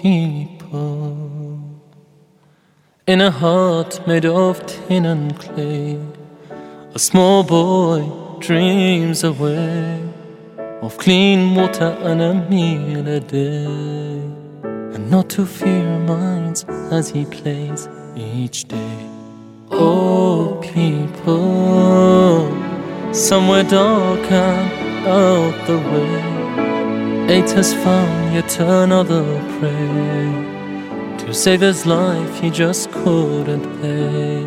people, in a heart made of tin and clay, a small boy dreams away of clean water and a meal a day, and not to fear minds as he plays each day. Oh people, somewhere dark and out the way, eight has found yet another prey. To save his life he just couldn't pay.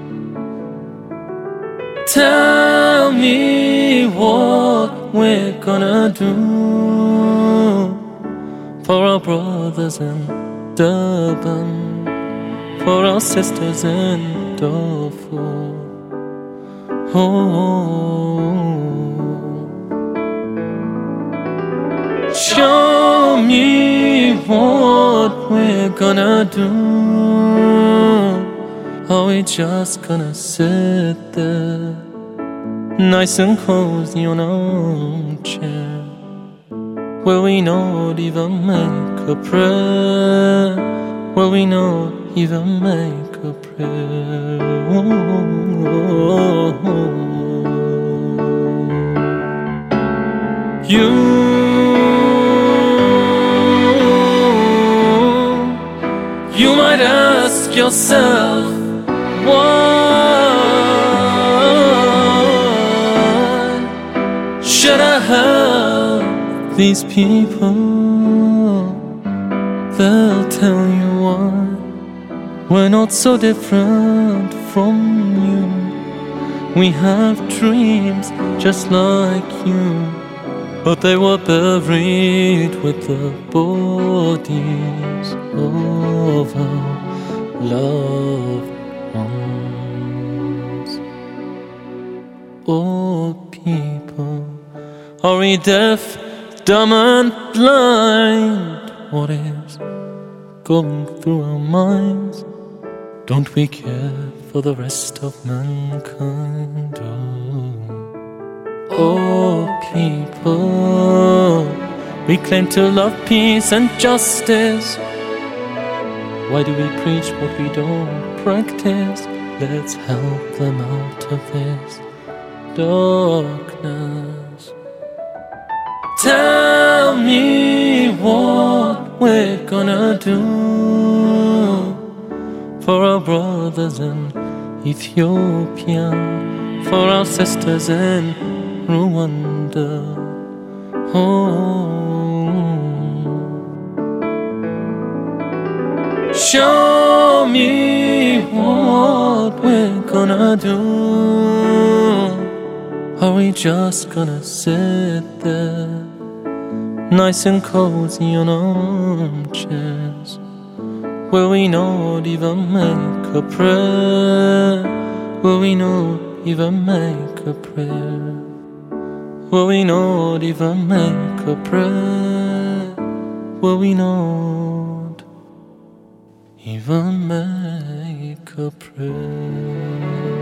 Tell me what we're gonna do for our brothers in Durban, for our sisters in Darfur. Show me what we're gonna do. Are we just gonna sit there, nice and cozy on our chair? Will we not even make a prayer? Will we not even make a prayer? You might ask yourself, why should I help these people? They'll tell you why. We're not so different from you. We have dreams just like you, but they were buried with the bodies of our loved ones. Oh people, are we deaf, dumb and blind? What is going through our minds? Don't we care for the rest of mankind? Oh people, we claim to love peace and justice. Why do we preach what we don't practice? Let's help them out of this darkness. Tell me what we're gonna do for our brothers in Ethiopia, for our sisters in Rwanda. Show me what we're gonna do. Are we just gonna sit there, nice and cozy on armchairs? Will we not even make a prayer? Will we not even make a prayer? Will we not even make a prayer? Will we not even make a prayer?